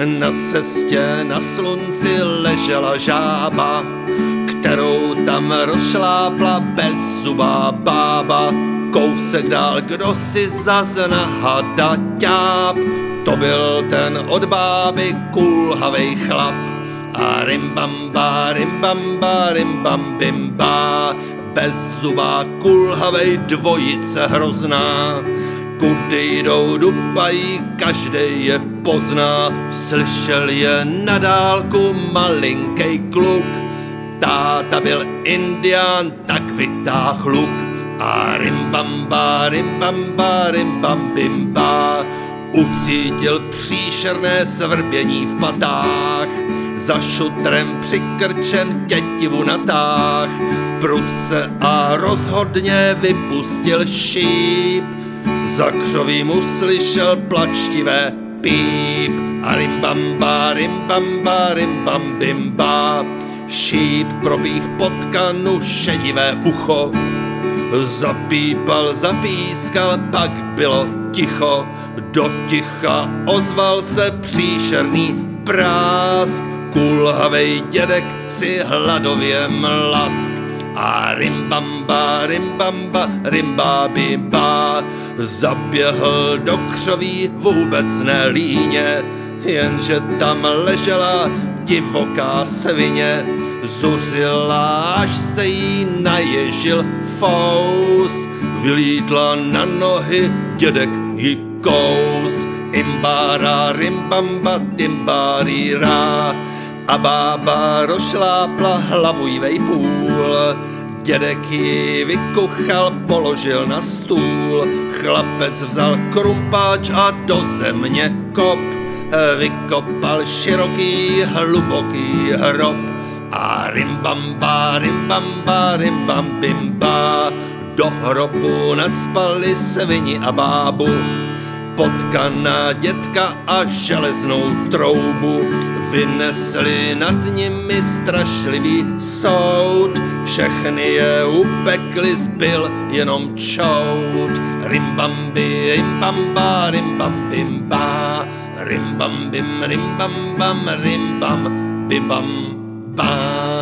Na cestě na slunci ležela žába, kterou tam rozšlápla bezzubá bába. Kousek dál, kdo si zas na hada ťáp, to byl ten od báby kulhavej chlap. A rimbamba, rimbamba, rimbam, bimba, bezzubá kulhavej dvojice hrozná. Kudy jdou, dupají, každej je pozná. Slyšel je na dálku malinkej kluk, táta byl indián, tak vytáhl luk. A rimbamba, rimbamba, rimbam, bimba, ucítil příšerné svrbění v patách. Za šutrem přikrčen tětivu natáh, prudce a rozhodně vypustil šíp. Za křovím uslyšel plačtivé píp. A rimbamba, rimbamba, rimbam, bimba, šíp probíh pod kanu šedivé ucho. Zapípal, zapískal, pak bylo ticho. Do ticha ozval se příšerný prásk. Kulhavej dědek si hladově mlask. A rimbamba, rimbamba, rimba, bimba, zaběhl do křoví vůbec nelíně, jenže tam ležela divoká svině. Zuřila, až se jí naježil fous, vylítla na nohy, dědek jí kous. Imbára, rimbamba, timbárírá, a bába rozšlápla hlavu jí vejpůl. Dědek ji vykuchal, položil na stůl. Chlapec vzal krumpáč a do země kop, vykopal široký, hluboký hrob. A rimbamba, rimbamba, rimbam, bimba, do hrobu nacpali svini a bábu. Potkana dětka a železnou troubu, vynesli nad nimi strašlivý soud. Všechny je upekli, zbyl jenom čout. Rimbambi, rimbamba, rimbam, bimba, rimbam, bim, rimbam, bam, rimbam, bim, bam, bam.